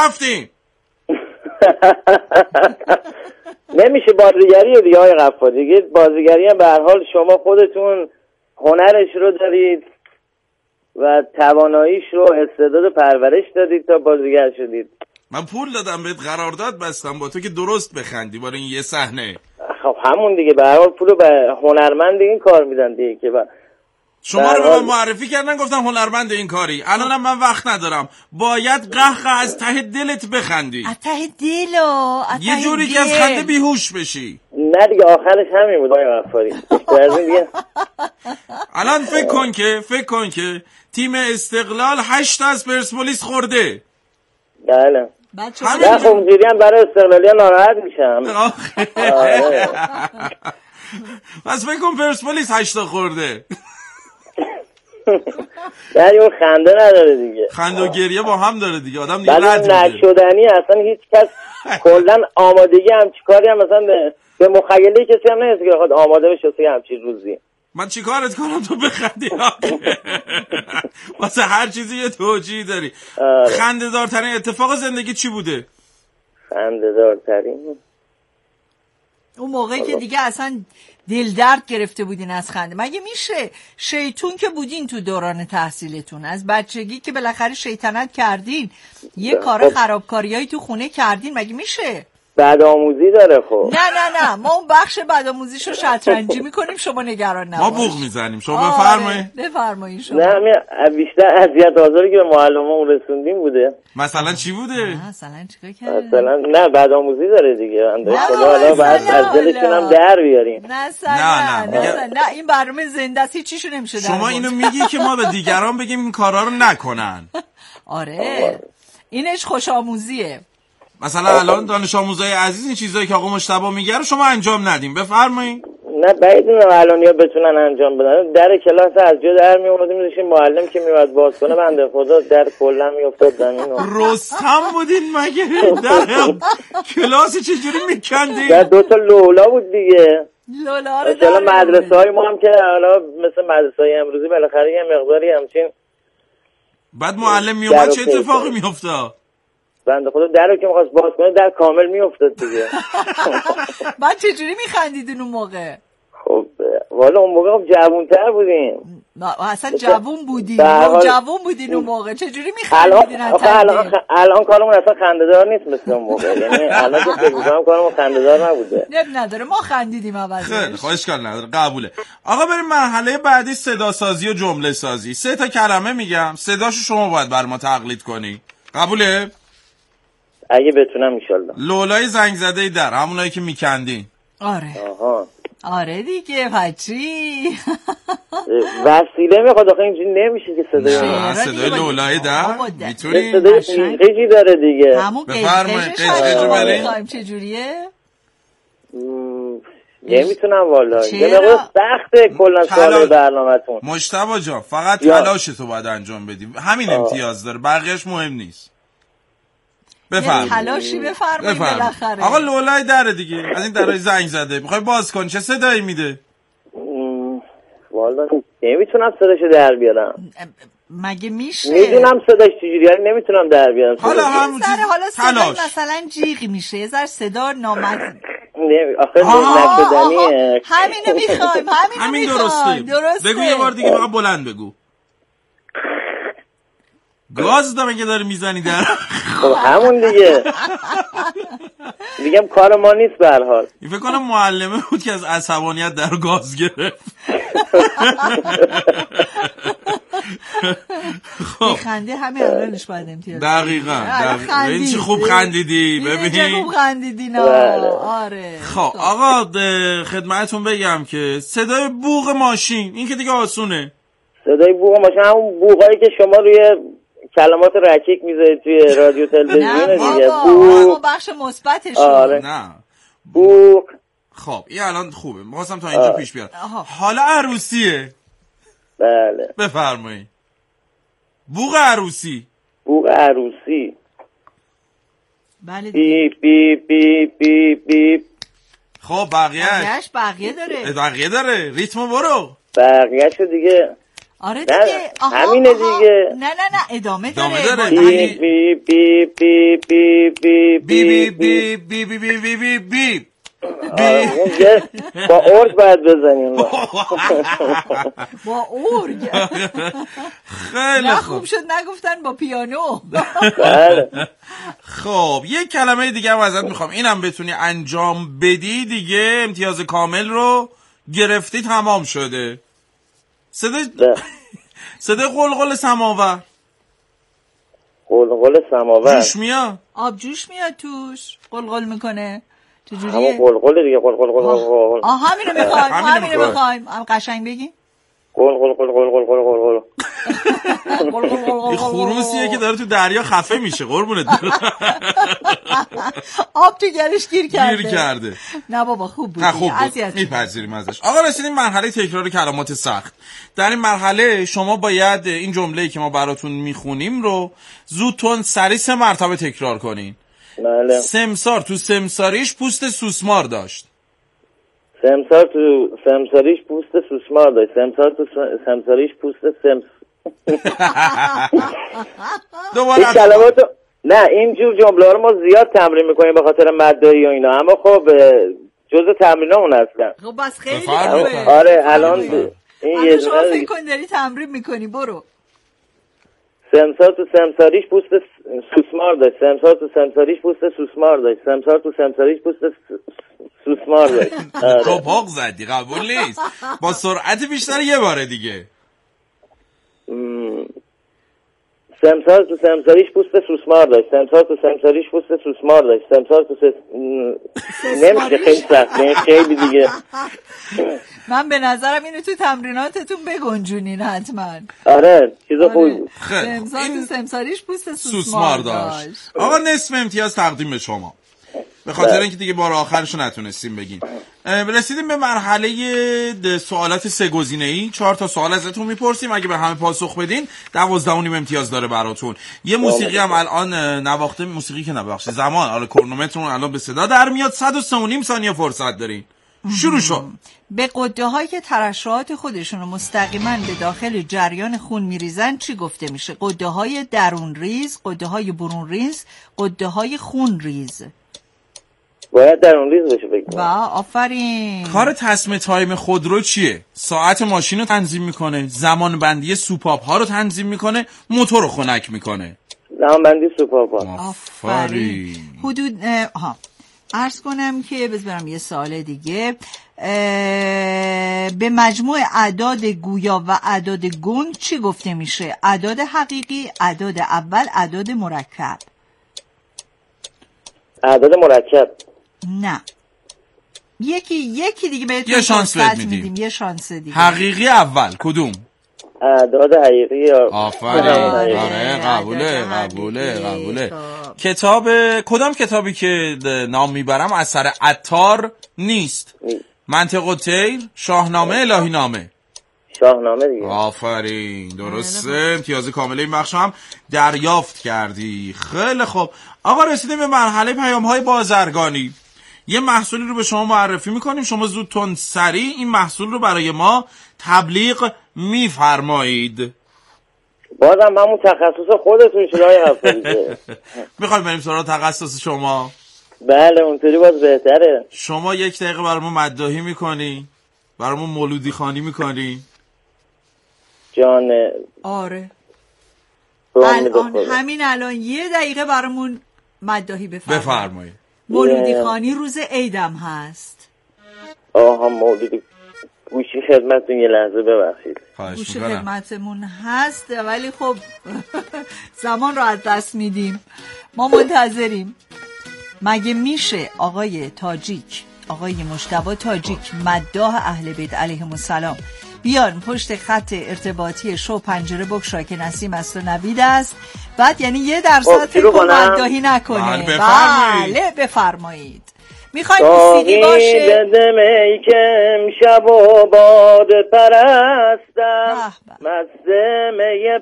رفتیم. نمیشه بازیگری دیگه آقای غفار، دیگه بازیگری هم به هر حال شما خودتون هنرش رو دارید و تواناییش رو استعداد پرورش دادید تا بازیگر شدید. من پول دادم بهت، قرارداد بستم با تو که درست بخندی برای این یه صحنه. خب همون دیگه، به هر حال پولو به هنرمند این کار میدن دیگه که شما رو به من معرفی کردن گفتم هنرمند این کاری. الانم من وقت ندارم، باید قهقه از ته دلت بخندی، از ته دلو یه جوری که از خنده بیهوش بشی. نه دیگه آخرش همین بود آقای غفاری. الان فکر کن که تیم استقلال 8 از پرسپولیس خورده. بله. نه خب اونجوری هم برای استقلالی ها ناراحت میشم. پس فکر کن پرسپولیس 8 خورده. یعنی اون خنده نداره دیگه، خنده و گریه با هم داره دیگه، آدم دیگه رد میشه. نشدنی اصلا هیچ کس کلا آمادگی همچی کاری هم مثلا به مخیله کسی هم نیست که بخواد آماده بشه واسه همچین روزی. من چی کارت کنم تو بخندی؟ واسه هر چیزی یه توجیه داری. خنده دارترین اتفاق زندگی چی بوده؟ خنده دارترین اون موقعی که دیگه اصلا دل درد گرفته بودین از خنده. مگه میشه؟ شیطون که بودین تو دوران تحصیلتون، از بچگی که بالاخره شیطنت کردین، یه کار خرابکاریایی تو خونه کردین، مگه میشه؟ بدآموزی داره. خب نه ما اون بخش بدآموزیشو شطرنجی میکنیم، شما نگران نباش. ما بوق میزنیم، شما بفرمایید شما. نه بیشتر اذیت آزاری که به معلممون رسوندیم بوده. مثلا چی بوده؟ مثلا چیکار کردین؟ مثلا نه بدآموزی داره دیگه، حالا بعد از دلشون هم در بیاریم. نه این برنامه زنده است، هیچیشو نمیشه. شما اینو میگی که ما به دیگران بگیم این کارا رو نکنن. آره اینش خوش آموزیه. مثلا الان دانش آموزای عزیز این چیزایی که آقا مجتبی میگه رو شما انجام ندیم. بفرمایید. نه بعید میدونم الانیا بتونن انجام بدن. در کلاس از جا در میومدیم میذاشیم معلم که میواد باز کنه، بنده خدا در کلا میافتاد زمین. رستم بودین مگه؟ در کلاس چجوری میکندین؟ در 2 تا لولا بود دیگه. لولا رو مثلا مدرسه‌های ما هم که حالا مثل مدرسه‌های امروزی بالاخره یه مقداری همچین. بعد معلم میومد چه اتفاقی میافتاد؟ بنده خدا در رو که می‌خواست باز کنه در کامل میافتاد دیگه. بعد چجوری میخندیدین اون موقع؟ خب والا اون موقع خب جوان‌تر بودیم. اصلا جوان بودین اون موقع، چجوری میخندیدین؟ الان کارمون اصلا خنده‌دار نیست مثل اون موقع. یعنی الان که فکر می‌کنم کارمون خنده‌دار نبوده. نداره، ما خندیدیم عوضش. خیلی خوب، اشکال نداره، قبوله. آقا بریم مرحله بعدی، صدا سازی و جمله سازی. 3 تا کلمه میگم، صداشو شما باید بر ما تقلید کنی. قبوله؟ اگه بتونم ان شاءالله. لولای زنگ زده در همونایی که میکندین. آره دیگه پچی. وسیله میخواد آخه اینجوری نمیشه که صدای لولای در میتونی؟ صدای قیقی داره دیگه. بفرمایید قیقیجو بریم. چجوریه؟ نمیتونم والا، یه مقدار سخته کلا سوال برنامه‌تون. مجتبی جان فقط تلاشتو باید انجام بدیم، همین امتیاز داره، بقیه‌اش مهم نیست. بفرمایید. تلاشی بفرمایید بالاخره. آقا لولای دره دیگه، از این درای زنگ زده میخوای باز کن، چه صدایی میده؟ والا نمیتونم صداشو در بیارم. مگه میشه؟ میدونم صداش چجوریه، نمیتونم در بیارم. حالا همون حالا مثلا جیغ میشه، یه ذره صدا نامد. آخه نشدنیه. همینو میخوایم، همین درسته. بگو یه بار دیگه، فقط بلند بگو. گاز دارم که داری میزنی در. خب همون دیگه. میگم کار ما نیست به هر حال. این فکر کنم معلمه بود که از عصبانیت در گاز گرفت. خب خنده همه الانش باید امتیاز. دقیقاً. این چه خوب خندیدی، ببینید. چه خوب خندیدین. آره. خب آقا خدمتتون بگم که صدای بوق ماشین این که دیگه آسونه. صدای بوق ماشین همون بوقایی که شما روی کلمات رکیک میذارید توی رادیو تلویزیون دیگه. بوق بخش مثبتش. نه بوق. خب این الان خوبه، می‌خواستم تا اینجا پیش بیارم. حالا عروسیه. بله بفرمایید. بوق عروسی. بوق عروسی. بله. بی بی بی بی بی. خب بقیه داره. بقیه داره. ریتمو برو. بقیه‌شو دیگه آره دیگه. همینه دیگه. نه ادامه داره. بی بی بی بی بی بی بی بی بی بی بی بی بی بی با ارگ باید بزنیم. با ارگ. خیلی خوب شد نگفتن با پیانو. خب یک کلمه دیگه هم ازت میخوام، اینم بتونی انجام بدی دیگه امتیاز کامل رو گرفتی، تمام شده. صدای قلقل سماور. قلقل سماور جوش میاد، آب جوش میاد توش، قلقل میکنه. چجوریه؟ همون قلقل دیگه. قلقل. همینو میخوایم. قشنگ بگی. قلقل. این خروسیه که داره تو دریا خفه میشه، قربونت برم. آب تو گلش گیر کرده. نه بابا خوب بود. میپذیریم ازش. آقا رسیدیم مرحله تکرار کلمات سخت. در این مرحله شما باید این جمله‌ای که ما براتون میخونیم رو زود تند سریع 3 مرتبه تکرار کنین. بله. سمسار تو سمساریش پوست سوسمار داشت. سمسار تو سمساریش پوست سوسمار داشت. سمسار تو سمساریش پوست دوباره کلماتو نه اینجور جمله رو ما زیاد تمرین میکنیم به خاطر مدایی و اینا، اما خب جزء تمرینامون هستن. خب بس خیلی خوبه. آره الان این یه شما فکر کن داری تمرین میکنی. برو. سمسار تو سمساریش پوست سوسمار داشت. سمسار تو سمساریش پوست سوسمار داشت. سمسار تو سمساریش پوست سوسمار داشت. توپاق زدی، قبول نیست. با سرعت بیشتر یه باره دیگه. سمسار تو سمساریش پوست سوسمار داشت. سمسار تو سمساریش پوست سوسمار داشت. سمسار تو نمیشه، خیلی سخته خیلی دیگه. من به نظرم اینو تو تمریناتتون بگنجونین حتما. آره چیز خوبی بود. سمسار تو سمساریش پوست سوسمار داشت. آقا نصف امتیاز تقدیم به شما، به خاطر اینکه دیگه بار آخرشو نتونستیم بگین. رسیدیم به مرحله سوالات 3 گزینه‌ای. 4 تا سوال ازتون میپرسیم، اگه به همه پاسخ بدین 12.5 امتیاز داره براتون. یه موسیقی هم الان نواخته، موسیقی که نبخشه زمان، آره کرونومترمون الان به صدا در میاد. 103.5 ثانیه فرصت دارین. شروع شد. به غده‌هایی که ترشحات خودشون رو مستقیما به داخل جریان خون میریزن چی گفته میشه؟ غده‌های درون ریز، غده‌های برون ریز، غده‌های خون ریز. باید درون ریز بشه بگیم. آفرین. کار تصمیم تایم خودرو چیه؟ ساعت ماشین رو تنظیم میکنه، زمان بندی سوپاپ ها رو تنظیم میکنه، موتور رو خنک میکنه. زمان بندی سوپاپ ها. آفرین. حدود عرض کنم که برم یه سوال دیگه. به مجموع اعداد گویا و اعداد گنگ چی گفته میشه؟ اعداد حقیقی، اعداد اول، اعداد مرکب. اعداد مرکب. نه یکی دیگه بهتون یه شانس میدیم. یه شانس دیگه. حقیقی اول کدوم؟ اعداد حقیقی. آفرین. آره قبوله. کتاب کدام کتابی که نام میبرم اثر عطار نیست؟ منطق الطیر، شاهنامه، الهی نامه. شاهنامه دیگه. آفرین درسته. امتیاز کامل این بخش هم دریافت کردی. خیلی خوب آقا رسیدیم به مرحله پیام‌های بازرگانی. یه محصولی رو به شما معرفی میکنیم، شما زود تند سریع این محصول رو برای ما تبلیغ میفرمایید. بازم همون تخصص خودتون شده های هفته. میخوایم بریم سراغ تخصص شما؟ بله اونطوری باز بهتره. شما 1 دقیقه برامون مداحی میکنی، برامون مولودی خوانی میکنی. جان آره همین الان 1 دقیقه برامون مداحی بفرمایید. مولودی خوانی روز عیدم هست. مولودی گوشی خدمتتون یه لحظه ببخشید. گوشی خدمتمون هست ولی خب زمان رو از دست میدیم. ما منتظریم. مگه میشه آقای تاجیک، آقای مجتبی تاجیک مداح اهل بیت علیهم السلام بیان پشت خط ارتباطی شو پنجره بگشا که نسیم است و نوید است، بعد یعنی 1% فکر مداحی نکنه؟ بله بفرمایید. میخواید موسیقی باشه؟ بدم ای که امشب و باد پرستم، مزدم یه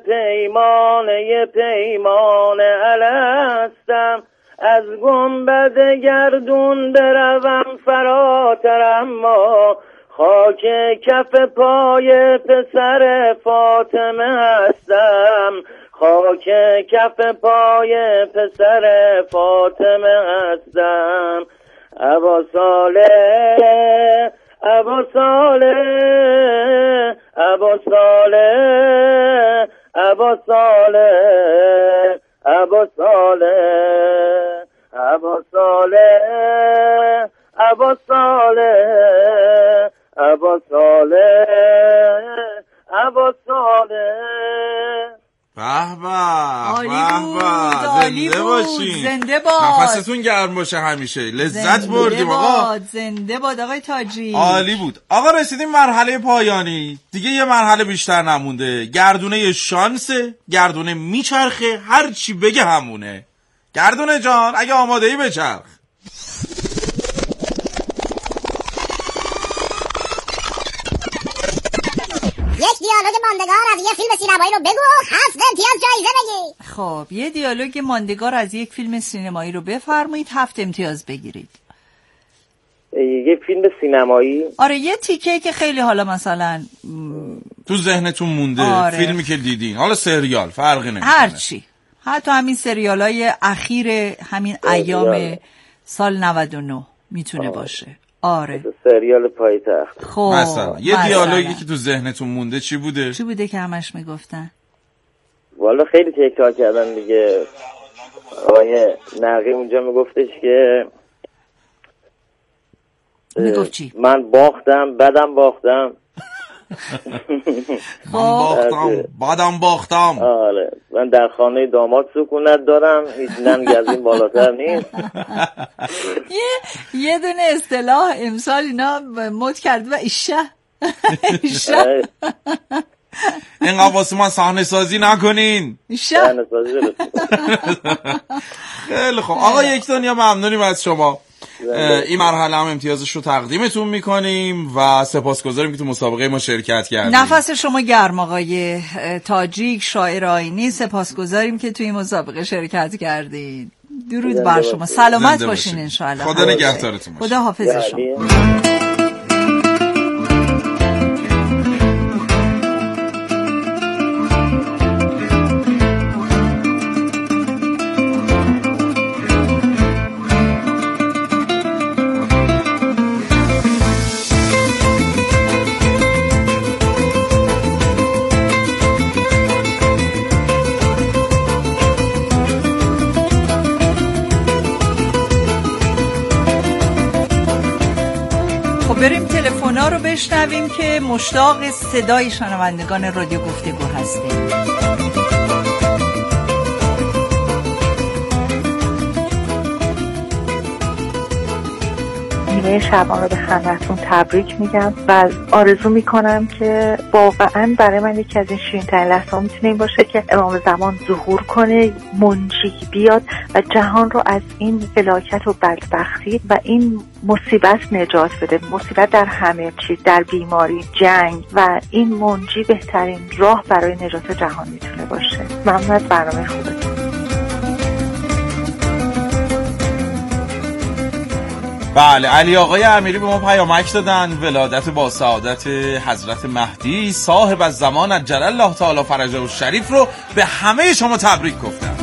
پیمان الستم، از گنبد گردون بروم فراتر اما خاک کف پای پسر فاطمه هستم، خاک کف پای پسر فاطمه هستم. ابا صالح ابا صالح ابا صالح ابا صالح ابا صالح ابا صالح ابا صالح ابا صالح ابا صالح. به به عالی بود، عالی زنده بود، باشین، زنده باد، نفستون گرم باشه همیشه، لذت بردیم آقا. زنده باد آقای تاجیک. عالی بود آقا. رسیدیم مرحله پایانی دیگه، یه مرحله بیشتر نمونده. گردونه شانسه، گردونه میچرخه، هر چی بگه همونه. گردونه جان اگه آماده ای بچرخ. یک دیالوگ ماندگار از یک فیلم سینمایی رو بگو، 7 امتیاز جایزه بگیر. خب یه دیالوگ ماندگار از یک فیلم سینمایی رو بفرمایید، 7 امتیاز بگیرید. یه فیلم سینمایی؟ آره یه تیکه که خیلی حالا مثلا تو ذهنتون مونده. آره. فیلمی که دیدین، حالا سریال فرقی نمیکنه، هر چی، حتی همین سریالای اخیر همین ایام سال 99 میتونه باشه. آره سریال پایتخت. خب مثلا یه دیالوگی که تو ذهنتون مونده چی بوده؟ چی بوده که همش میگفتن؟ والا خیلی تکرار کردن دیگه. آقای نقی اونجا میگفتش که میگفت چی؟ من باختم بعدم باختم. باختم بعدم باختم. آره من در خانه داماد سکونت دارم، هیچ ننگ از این بالاتر نیست. یه دونه اصطلاح امسال اینا مد کرد و ایشه اینقدر واسه من صحنه سازی نکنین. صحنه سازی خیلی خوب آقا، یک دنیا ممنونیم از شما. این مرحله هم امتیازش رو تقدیمتون میکنیم و سپاسگزاریم که تو مسابقه ما شرکت کردیم. نفس شما گرم آقای تاجیک، شاعر آیینی. سپاسگزاریم که توی این مسابقه شرکت کردید. درود بر شما، سلامت باشین انشاءالله. خدا نگهدارتون باشه. خدا حافظ شما. بریم تلفن‌ها رو بشنویم که مشتاق صدای شنوندگان رادیو گفتگو هستیم. نیمه شعبان رو به همتون تبریک میگم و آرزو میکنم که واقعا برای من یکی از این شیرین‌ترین لحظه‌ها میتونه این باشه که امام زمان ظهور کنه، منجی بیاد و جهان رو از این فلاکت و بدبختی و این مصیبت نجات بده. مصیبت در همه چیز، در بیماری، جنگ، و این منجی بهترین راه برای نجات جهان میتونه باشه. ممنون از برنامه خوبتون. بله، علی آقای امیری به ما پیامک دادن. ولادت با سعادت حضرت مهدی صاحب از زمان عجل الله تعالی فرجه و شریف رو به همه شما تبریک گفتن.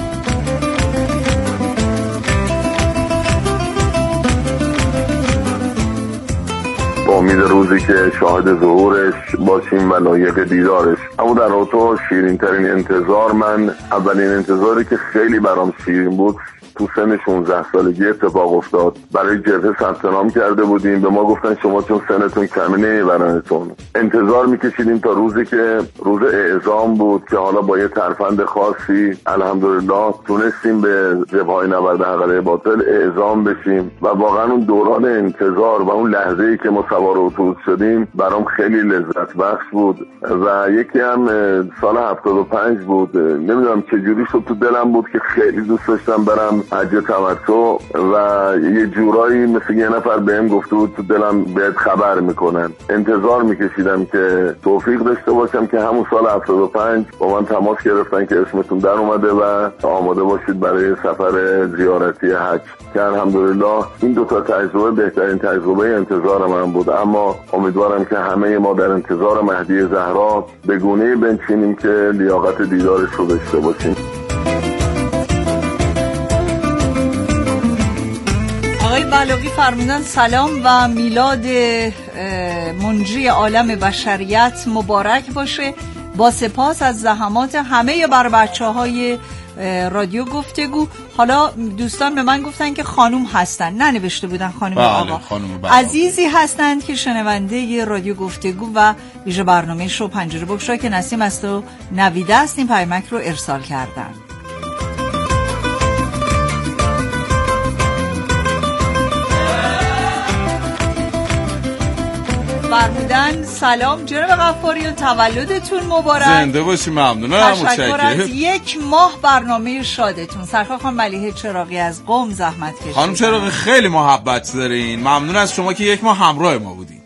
با امید روزی که شاهد ظهورش باشیم و لایق دیدارش. اما در اوتو شیرین ترین انتظار، من اولین انتظاری که خیلی برام شیرین بود تو سن 16 سالگی اتفاق افتاد. برای جبهه ثبت نام کرده بودیم، به ما گفتن شما چون سنتون کمه نمیبرنتون. انتظار میکشیدیم تا روزی که روز اعزام بود که حالا با یه ترفند خاصی الحمدلله تونستیم به جبهه‌های نبرد حقیقی باطل اعزام بشیم و واقعا اون دوران انتظار و اون لحظه‌ای که ما سوار اتوبوس شدیم برام خیلی لذت بخش بود. و یکی هم سال 75 بود، نمیدونم چجوری شد تو دلم بود که خیلی دوست داشتم برم حج تمتع و یه جورایی مثل یه نفر بهم گفته بود تو دلم بهت خبر میکنن. انتظار میکشیدم که توفیق داشته باشم که همون سال 75 با من تماس گرفتن که اسمتون در اومده و آماده باشید برای سفر زیارتی حج، که الحمدلله این دو تا تجربه بهترین تجربه انتظار من بود. اما امیدوارم که همه ما در انتظار مهدی زهرا به گونه‌ای بنشینیم که لیاقت دیدارش رو داشته باشیم. آقای بلاغی فرمودن سلام و میلاد منجی عالم بشریت مبارک باشه. با سپاس از زحمات همه بر بچه‌های رادیو گفتگو. حالا دوستان به من گفتن که خانوم هستن، ننوشته بودن خانوم آقا. عزیزی هستند که شنونده رادیو گفتگو و ویژه برنامه شو پنجره بگشا که نسیم است و نویده است این پیامک رو ارسال کردن. فرمودن سلام جناب غفاریون، تولدتون مبارک. زنده باشی. ممنونم. تشکر از 1 ماه برنامه شادتون. سرکار خانم ملیحه چراغی از قم زحمت کشیدین. خانم چراغی خیلی محبت دارین. ممنون از شما که 1 ماه همراه ما بودین.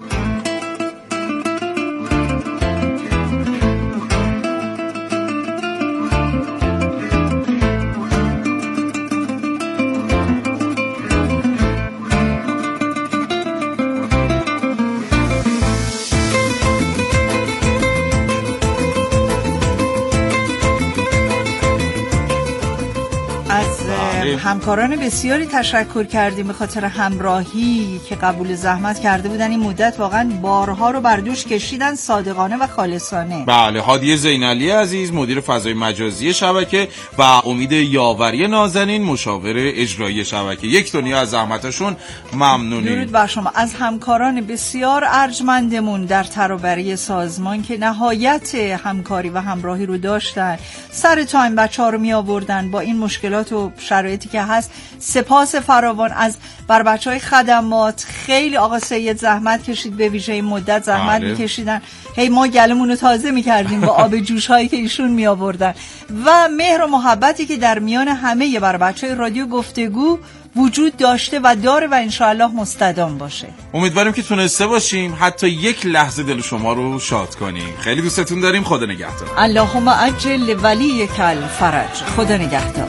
همکاران بسیاری تشکر کردیم به خاطر همراهی که قبول زحمت کرده بودن. این مدت واقعا بارها رو بر دوش کشیدن صادقانه و خالصانه. بله، هادیه زینعلی عزیز مدیر فضای مجازی شبکه و امید یاوری نازنین مشاور اجرایی شبکه، 1 دنیا از زحمتشون ممنونیم. درود بر شما. از همکاران بسیار ارجمندمون در ترابری سازمان که نهایت همکاری و همراهی رو داشتن، سر تایم بچه‌ها رو می آوردن با این مشکلات و شرایطی که هست. سپاس فراوان از بر بچهای خدمات. خیلی آقا سید زحمت کشید، به ویژه این مدت زحمت میکشیدن. هی ما گلمون رو تازه میکردیم با آب جوش هایی که ایشون می آوردن و مهر و محبتی که در میان همه بر بچهای رادیو گفتگو وجود داشته و داره و انشاءالله مستدام باشه. امیدواریم که تونسته باشیم حتی 1 لحظه دل شما رو شاد کنیم. خیلی دوستتون داریم. خدا نگهدار. اللهم عجل ولیک الفرج. خدا نگهدار.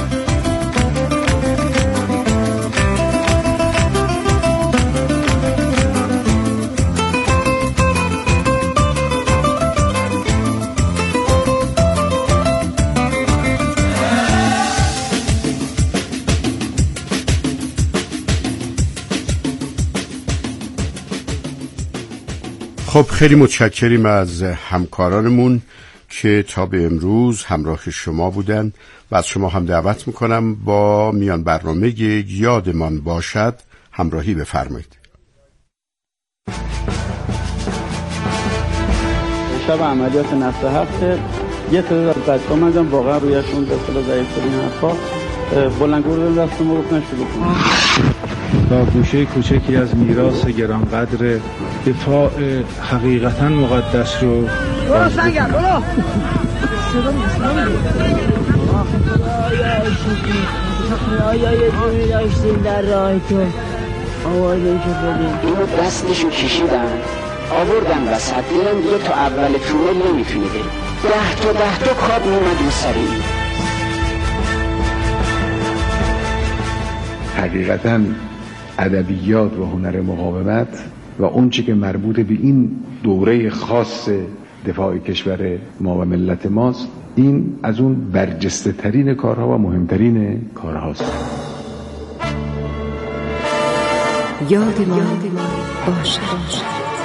خب خیلی متشکریم از همکارانمون که تا به امروز همراه شما بودن و از شما هم دعوت میکنم با میان برنامه یادمان باشد همراهی بفرمایید. شب عملیات نفس هفته یه تعداد از بچه‌ها من واقعا رویشون به اصطلاح ضعیف شدن حرفا بلندگو رو دست ما گفتن شروع کنم. با گوشه کوچکی از میراث گرانقدر دفاع حقیقتا مقدس رو برو سنگر برو آیا یه جونی داشتیم در راهتون آوازشو بدیم اینو دستشو کشیدن آوردن وسط دیدن دیگه تا اول تونل نمیتونی بریم 10 تا کاب میمد اون سری. حقیقتاً ادبیات و هنر مقاومت و اون چی که مربوط به این دوره خاص دفاع کشور ما و ملت ماست، این از اون برجسته ترین کارها و مهمترین کارهاست. یادمان باشد.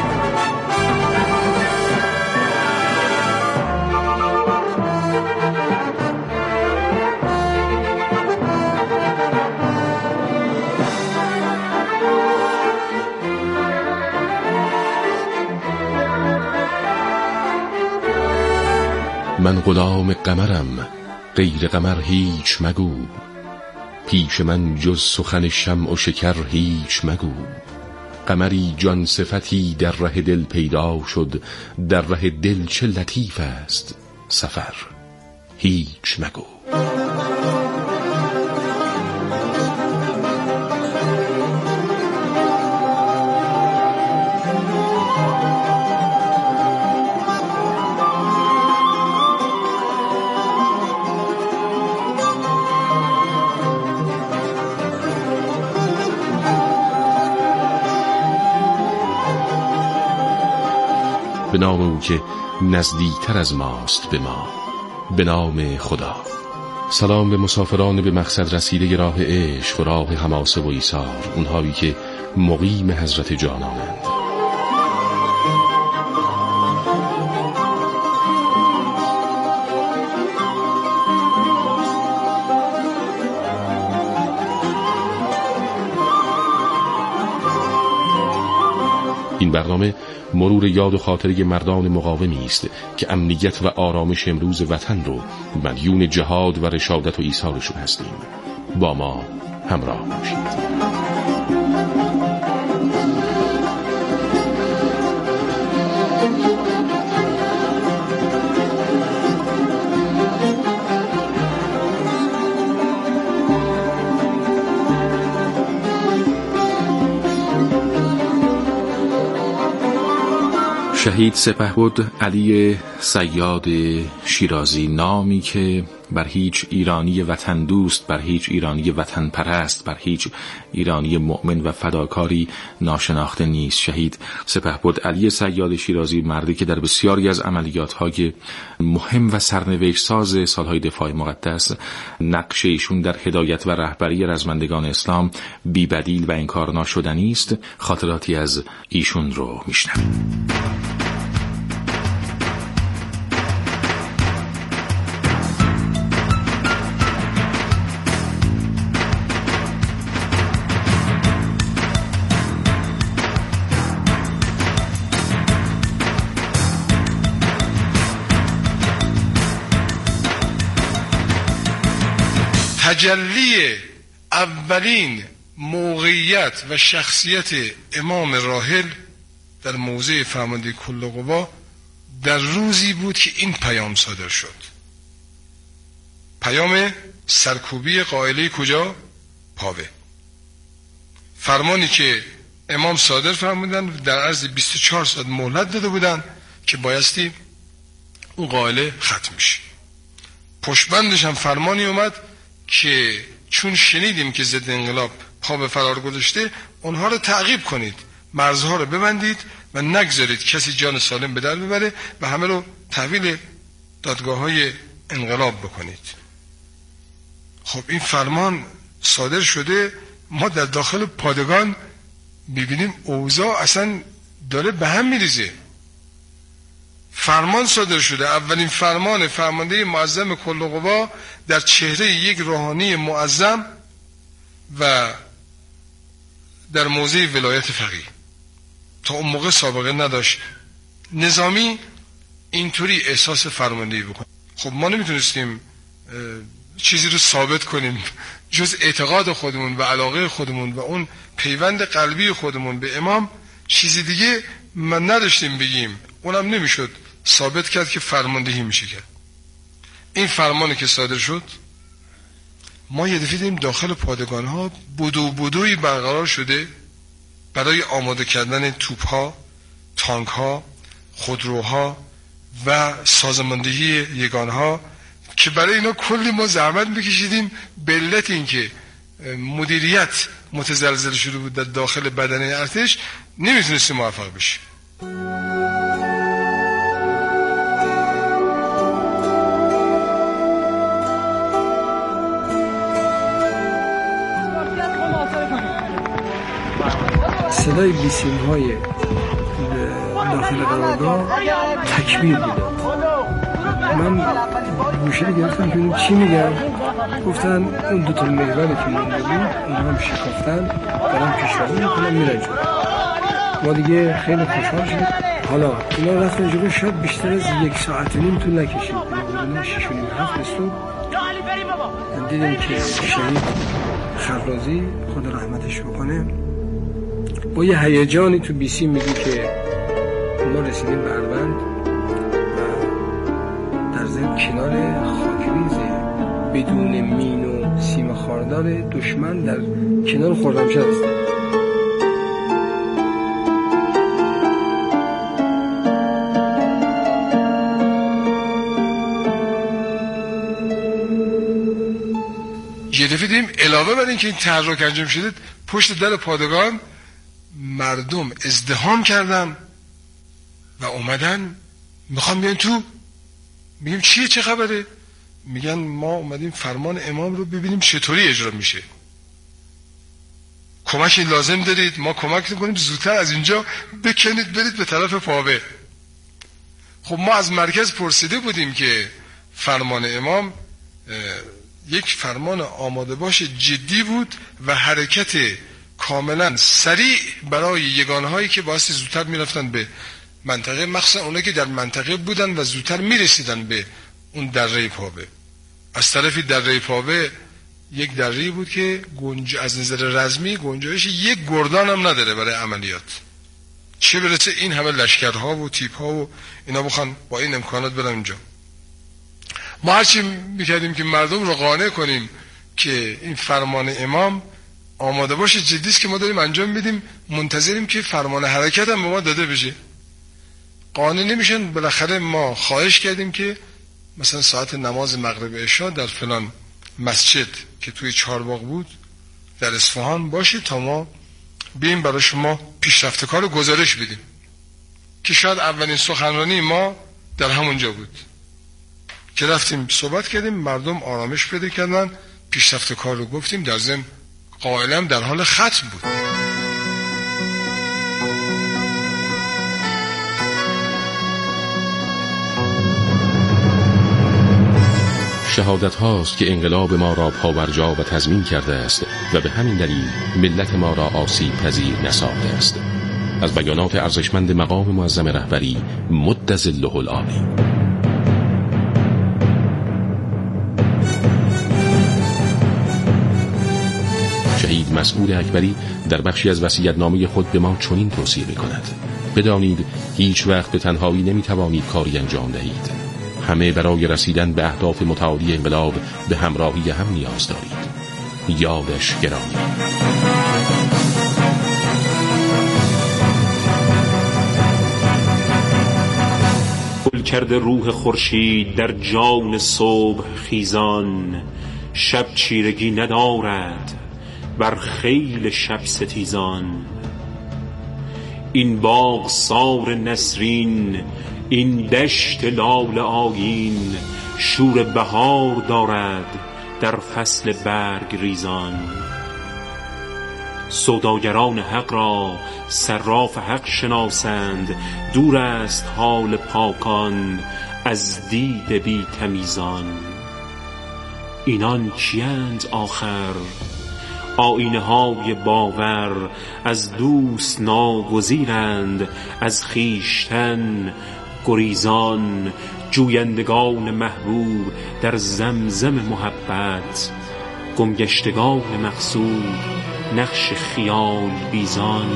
من غلام قمرم، غیر قمر هیچ مگو، پیش من جز سخن شمع و شکر هیچ مگو. قمری جان صفتی در ره دل پیدا شد، در ره دل چه لطیف است سفر هیچ مگو. به نام او که نزدیکتر از ماست به ما، به نام خدا. سلام به مسافران به مقصد رسیده راه عشق و راه حماسه و ایثار، اونهایی که مقیم حضرت جانانند. این برنامه مرور یاد و خاطره مردان مقاومی است که امنیت و آرامش امروز وطن رو مدیون جهاد و رشادت و ایثارشون هستیم. با ما همراه باشید. شهید سپهبد علی صیاد شیرازی، نامی که بر هیچ ایرانی وطن دوست، بر هیچ ایرانی وطن پرست، بر هیچ ایرانی مؤمن و فداکاری ناشناخته نیست. شهید سپهبد علی صیاد شیرازی، مردی که در بسیاری از عملیات‌های مهم و سرنوشت ساز سالهای دفاع مقدس نقش ایشون در هدایت و رهبری رزمندگان اسلام بی‌بدیل و انکار ناشدنی است. خاطراتی از ایشون رو میشنویم. تجلی اولین موقعیت و شخصیت امام راحل در موضع فرمانده کل قوا در روزی بود که این پیام صادر شد. پیام سرکوبی قائله کجا؟ پاوه. فرمانی که امام صادر فرمودن در عرض 24 ساعت مهلت داده بودن که بایستی اون قائله ختم شه. پشتبندش هم فرمانی اومد که چون شنیدیم که ضد انقلاب پا به فرار گذاشته، اونها رو تعقیب کنید، مرزها رو ببندید و نگذارید کسی جان سالم به در ببره و همه رو تحویل دادگاه‌های انقلاب بکنید. خب این فرمان صادر شده، ما در داخل پادگان ببینیم اوضاع اصلا داره به هم میریزه. فرمان صادر شده، اولین فرمان فرمانده معظم کل قوا در چهره یک روحانی معظم و در موضع ولایت فقیه. تا اون موقع سابقه نداشت نظامی اینطوری احساس فرماندهی بکنه. خب ما نمیتونستیم چیزی رو ثابت کنیم جز اعتقاد خودمون و علاقه خودمون و اون پیوند قلبی خودمون به امام. چیزی دیگه من نداشتیم بگیم، اونم نمیشد ثابت کرد که فرماندهی میشه کرد. این فرمانی که صادر شد، ما یه دفعه دیدیم داخل پادگان ها بدوی برقرار شده برای آماده کردن توپ ها، تانک ها، خودروها و سازماندهی یگان ها که برای اینا کلی ما زحمت میکشیدیم. به علت این که مدیریت متزلزل شده بود در داخل بدنه ارتش، نمیتونستیم موفق بشیم. صدای بیسیم های داخل قرارگاه تکبیر بود. من گوشی رو گرفتم که چی میگن. گفتن اون دوتا میگانی که مونده بود اون هم شکافتن، دارم پیشروی میکنم میرن جلو. ما دیگه خیلی خوشحال شدیم. حالا اینا رفتن جلو، شاید بیشتر از 1.5 ساعت طول نکشید. حدود 6:30 صبح دیدیم که شهید خرازی خدا رحمتش بکنه با یه هیجانی تو بیسی میگه که ما رسیدیم به اروند و در ضمن کنار خاکریز بدون مین و سیم خاردار دشمن در کنار خرمشهر هستیم. یه دفعه دیدیم علاوه بر این که این تحرک انجام شده، پشت در پادگان مردم ازدحام کردن و اومدن میخوام بیان تو. میگیم چیه، چه خبره؟ میگن ما اومدیم فرمان امام رو ببینیم چطوری اجرا میشه، کمکی لازم دارید ما کمک کنیم زودتر از اینجا بکنید برید به طرف پاوه. خب ما از مرکز پرسیده بودیم که فرمان امام یک فرمان آماده باش جدی بود و حرکت کاملا سریع برای یگانه هایی که بایستی زودتر میرفتن به منطقه، مخصوصا اونایی که در منطقه بودن و زودتر میرسیدن به اون دره پاوه. از طرفی دره پاوه یک دره بود که از نظر رزمی گنجایش یک گردان هم نداره برای عملیات، چه برسه این همه لشکرها و تیپ ها و اینا بخوان با این امکانات برن اینجا. ما هرچی میکردیم که مردم رو قانع کنیم که این فرمان امام آماده باشه جدیست که ما داریم انجام میدیم، منتظریم که فرمان حرکت هم به ما داده بشه. قانع نمیشن. بالاخره ما خواهش کردیم که مثلا ساعت نماز مغرب عشا در فلان مسجد که توی چهارباغ بود در اصفهان باشه تا ما بیاییم برای شما پیشرفت کار رو گزارش بدیم، که شاید اولین سخنرانی ما در همونجا بود که رفتیم صحبت کردیم، مردم آرامش پیدا کردن، پیشرفت کار رو گفتیم، در ضمن قائلم در حال ختم بود. شهادت هاست که انقلاب ما را پاورجا و تضمین کرده است و به همین دلیل ملت ما را آسیب پذیر نساخته است. از بیانات ارزشمند مقام معظم رهبری مد ظله العالی. شهید مسعود اکبری در بخشی از وصیت‌نامه خود به ما چنین توصیه می‌کند: بدانید هیچ وقت به تنهایی نمی‌توانید کاری انجام دهید. همه برای رسیدن به اهداف متعالی انقلاب به همراهی هم نیاز دارید. یادش گرامی. گل کرده روح خورشید در جان صبح خیزان، شب چیرگی ندارد بر خیل شب ستیزان. این باغ سار نسرین، این دشت لال آیین، شور بهار دارد در فصل برگ ریزان. سوداگران حق را صراف حق شناسند، دور است حال پاکان از دید بی تمیزان. اینان کیند آخر؟ آینه های باور، از دوست ناگزیرند، از خیشتن گریزان. جویندگان محبوب در زمزم محبت، گمگشتگان مقصود نقش خیال بیزان.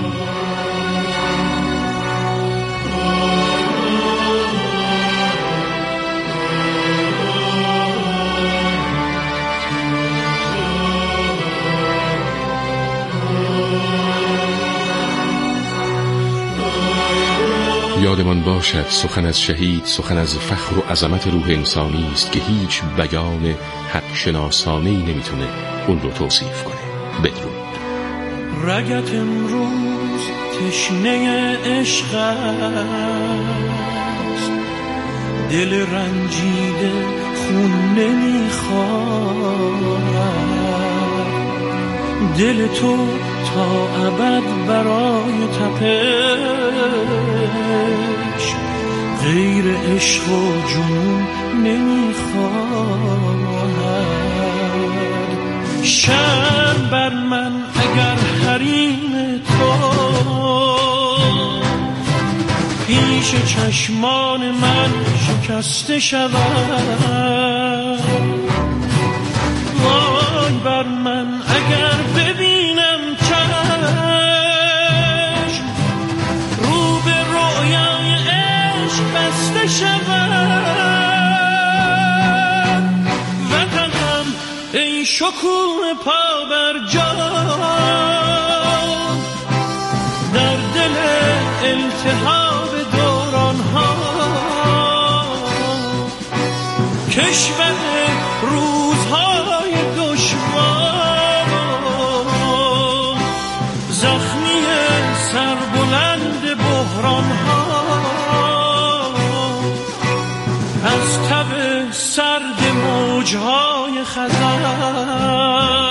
یادمان باشد سخن از شهید سخن از فخر و عظمت روح انسانی است که هیچ بیان حق شناسانه‌ای نمیتونه اون رو توصیف کنه. بدرود. رگت امروز تشنه عشق است، دل رنجیده خون نمیخواد. دل تو تا ابد برای تپش غیر عشق و جنون نمیخواهد. شرم بر من اگر حریم تو پیش چشمان من شکسته شود. وای بر من اگر ببینم چشم رو به رویای عشق بسته شود. وطنم ای شکوه پا بر جا در دل التهاب دوران ها، کشور روزهای دشوار، زخمی سربلند بحران ها. موجهای خزر